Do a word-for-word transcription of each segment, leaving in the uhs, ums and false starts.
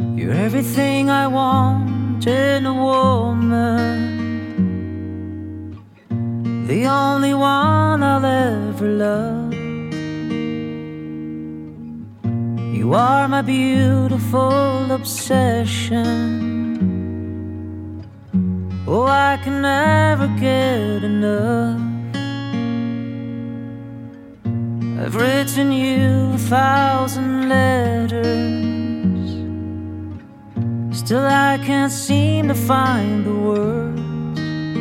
You're everything I want in a woman, the only one I'll ever love. You are my beautiful obsession. Oh, I can never get enough. I've written you a thousand letters, still I can't seem to find the words.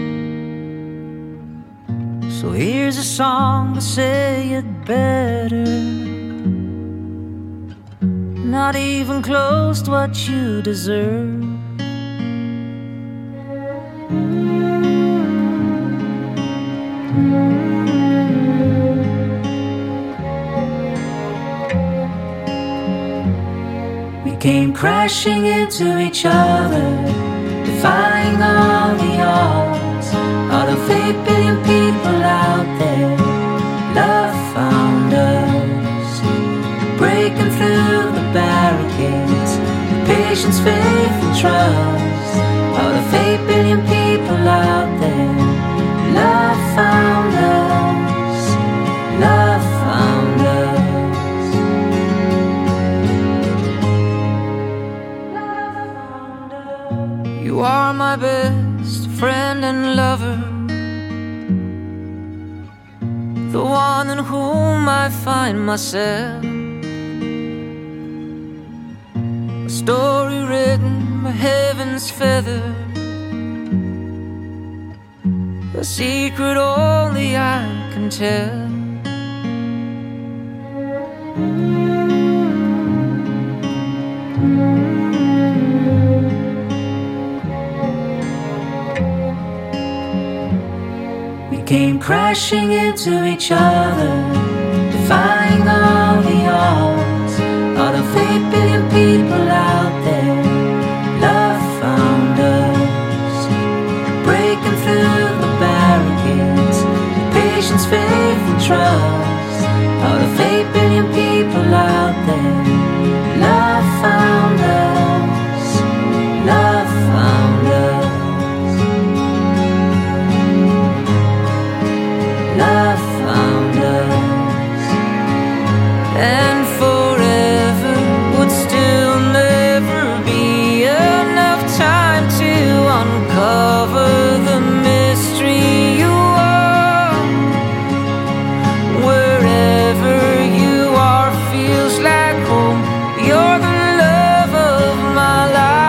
So here's a song to say it better, not even close to what you deserve. We came crashing into each other, defying all the odds. Out of eight billion people out there, love found us, breaking through the barricades, patience, faith and trust. Out of eight billion people out there, love found us, love found us. You are my best friend and lover, the one in whom I find myself. A story written by heaven's feather, a secret only I can tell. We came crashing into each other, defying all the odds. Out of eight billion people out there, love found us, breaking through the barricades, patience, faith and trust. Out of eight billion people out there, love found us, love found us, love found us. And forever would still never be enough time to uncover the mystery you are. Wherever you are feels like home. You're the love of my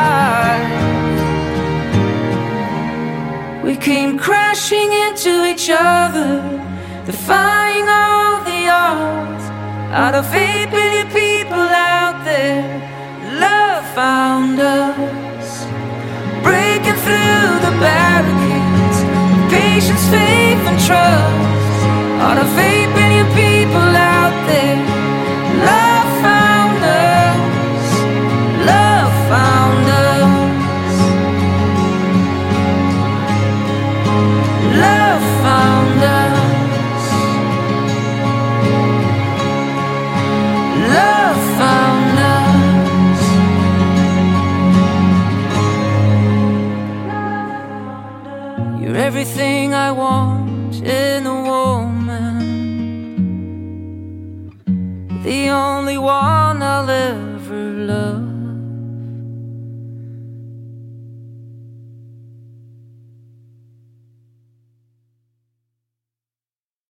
life. We came crashing into each other, defying all the odds. Out of eight billion people out there, love found us, breaking through the barricades, patience, faith and trust. Out of eight billion people out there, love found us, love found us, love found us. Love found us. You're everything I want.